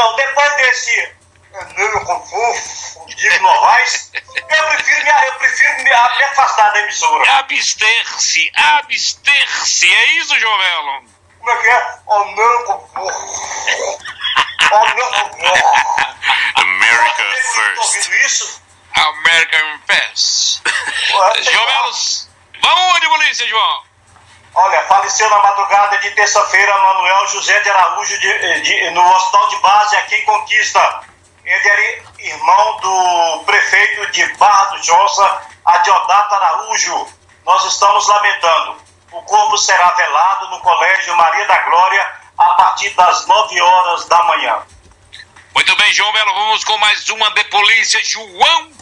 Não, depois desse de Novaes, eu prefiro me afastar da emissora. Abster-se. É isso, João Melo? Como é que é? America first. Ouvindo isso? American Pass. João Melo, vamos onde, polícia, João? Olha, faleceu na madrugada de terça-feira Manuel José de Araújo no hospital de base aqui em Conquista. Ele era irmão do prefeito de Barra do Jossa, Adiodato Araújo. Nós estamos lamentando. O corpo será velado no Colégio Maria da Glória a partir das 9 horas da manhã. Muito bem, João Melo, vamos com mais uma de polícia, João.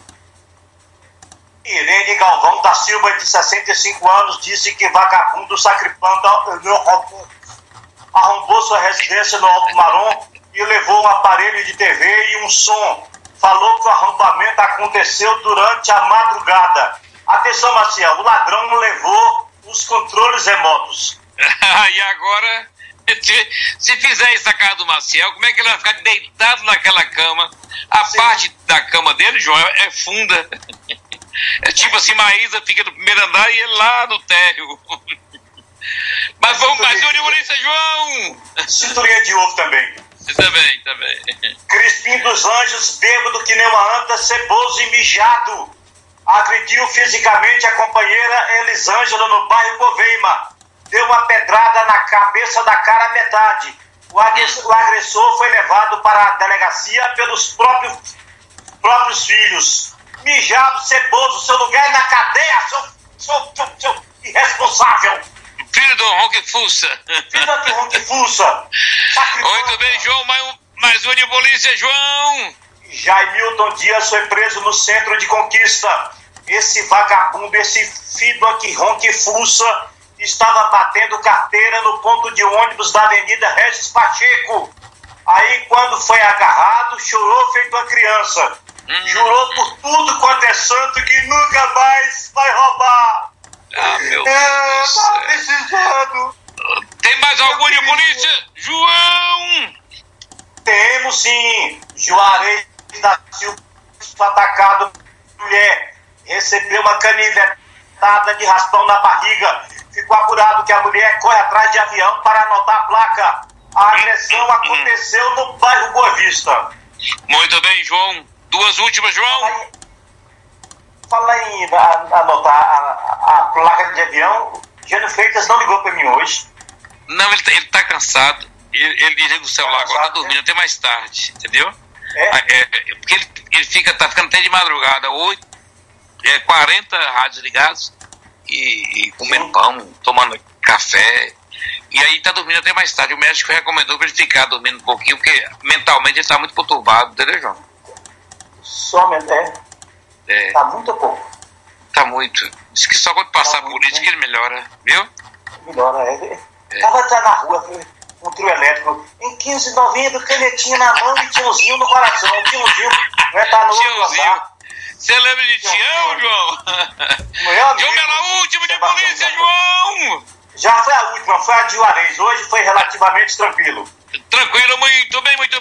Irene Galvão da Silva, de 65 anos, disse que vagabundo sacripando arrombou sua residência no Alto Marom e levou um aparelho de TV e um som. Falou que o arrombamento aconteceu durante a madrugada. Atenção, Marcial, o ladrão levou os controles remotos. E agora, se fizer isso na casa do Maciel, como é que ele vai ficar deitado naquela cama? A parte da cama dele, João, é funda. É tipo assim, Maísa fica no primeiro andar e ele lá no térreo. Mas vamos mais onde, polícia, João? Cinturinha de ovo também. Também. Crispim dos Anjos, bêbado que nem uma anta, ceboso e mijado. Agrediu fisicamente a companheira Elisângela no bairro Goveima. Deu uma pedrada na cabeça da cara à metade. O agressor foi levado para a delegacia pelos próprios filhos. Mijado, ceboso, seu lugar é na cadeia, seu irresponsável. Filho do Ronque Fuça. Muito bem, João, mais um de polícia, João. Jaimilton Dias foi preso no centro de Conquista. Esse vagabundo, esse filho aqui, Ronque Fuça, estava batendo carteira no ponto de ônibus da Avenida Regis Pacheco. Aí, quando foi agarrado, chorou feito uma criança. Jurou por tudo quanto é santo que nunca mais vai roubar. Meu Deus. Tá precisando. Tem mais algum de polícia? João! Temos sim. Juarez da Silva atacado por mulher. Recebeu uma canivetada de raspão na barriga. Ficou apurado que a mulher corre atrás de avião para anotar a placa. A agressão aconteceu no bairro Boa Vista. Muito bem, João. Duas últimas, João. Fala em anotar a placa de avião. Jânio Freitas não ligou para mim hoje. Não, ele tá cansado. Ele desliga o celular agora, tá dormindo até mais tarde, entendeu? Porque ele tá ficando até de madrugada, 40 rádios ligados e comendo pão, tomando café. E aí tá dormindo até mais tarde. O médico recomendou para ele ficar dormindo um pouquinho, porque mentalmente ele tá muito perturbado, entendeu, João? Somente, tá muito pouco. Tá muito. Diz que só quando passar por isso que ele melhora, viu? Melhora, Tava atrás na rua, um trio elétrico, em 15 de novembro, canetinha na mão e tiozinho no coração. Tiozinho, vai estar no outro andar. Você lembra de Tião, João? João Melo, a última de polícia, João! Já foi a última, foi a de Juarez. Hoje foi relativamente tranquilo. Tranquilo, muito bem, muito bem.